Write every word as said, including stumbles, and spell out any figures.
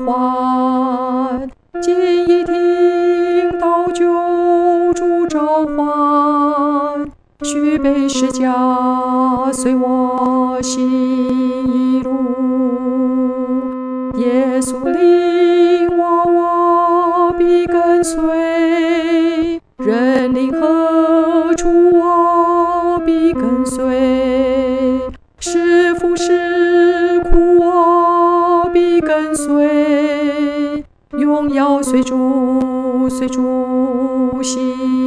唤，今已听到救主召唤，须背十架随我行一路。耶稣领我，我必跟随；人领何处，我必跟随。是福是苦，我必跟随。荣耀随主，随主行。